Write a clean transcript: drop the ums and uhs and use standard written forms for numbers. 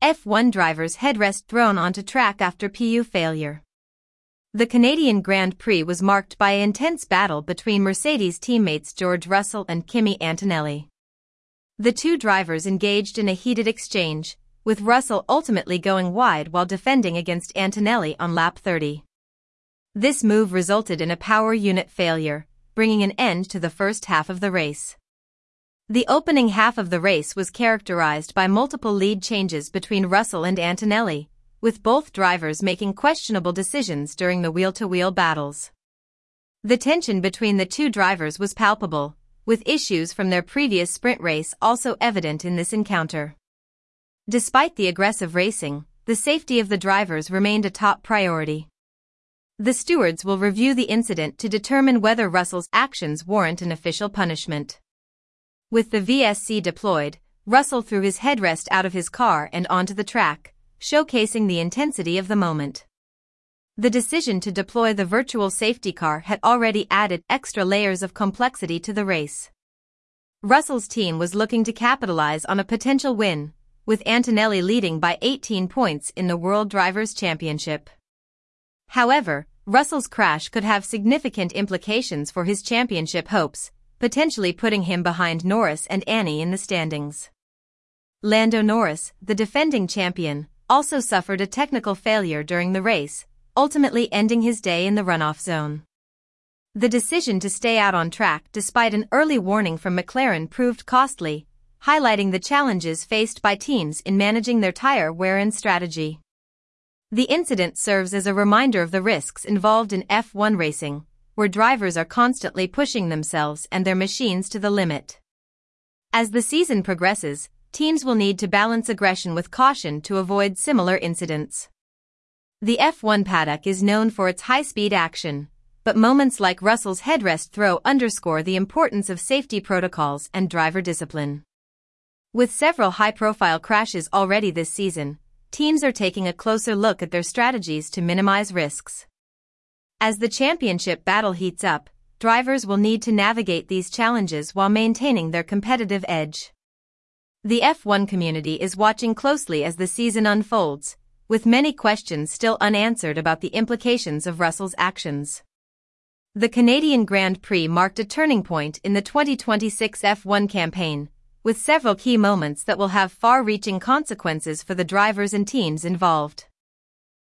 F1 driver's headrest thrown onto track after PU failure. The Canadian Grand Prix was marked by an intense battle between Mercedes teammates George Russell and Kimi Antonelli. The two drivers engaged in a heated exchange, with Russell ultimately going wide while defending against Antonelli on lap 30. This move resulted in a power unit failure, bringing an end to the first half of the race. The opening half of the race was characterized by multiple lead changes between Russell and Antonelli, with both drivers making questionable decisions during the wheel-to-wheel battles. The tension between the two drivers was palpable, with issues from their previous sprint race also evident in this encounter. Despite the aggressive racing, the safety of the drivers remained a top priority. The stewards will review the incident to determine whether Russell's actions warrant an official punishment. With the VSC deployed, Russell threw his headrest out of his car and onto the track, showcasing the intensity of the moment. The decision to deploy the virtual safety car had already added extra layers of complexity to the race. Russell's team was looking to capitalize on a potential win, with Antonelli leading by 18 points in the World Drivers' Championship. However, Russell's crash could have significant implications for his championship hopes, potentially putting him behind Norris and Annie in the standings. Lando Norris, the defending champion, also suffered a technical failure during the race, ultimately ending his day in the runoff zone. The decision to stay out on track despite an early warning from McLaren proved costly, highlighting the challenges faced by teams in managing their tire wear and strategy. The incident serves as a reminder of the risks involved in F1 racing, where drivers are constantly pushing themselves and their machines to the limit. As the season progresses, teams will need to balance aggression with caution to avoid similar incidents. The F1 paddock is known for its high-speed action, but moments like Russell's headrest throw underscore the importance of safety protocols and driver discipline. With several high-profile crashes already this season, teams are taking a closer look at their strategies to minimize risks. As the championship battle heats up, drivers will need to navigate these challenges while maintaining their competitive edge. The F1 community is watching closely as the season unfolds, with many questions still unanswered about the implications of Russell's actions. The Canadian Grand Prix marked a turning point in the 2026 F1 campaign, with several key moments that will have far-reaching consequences for the drivers and teams involved.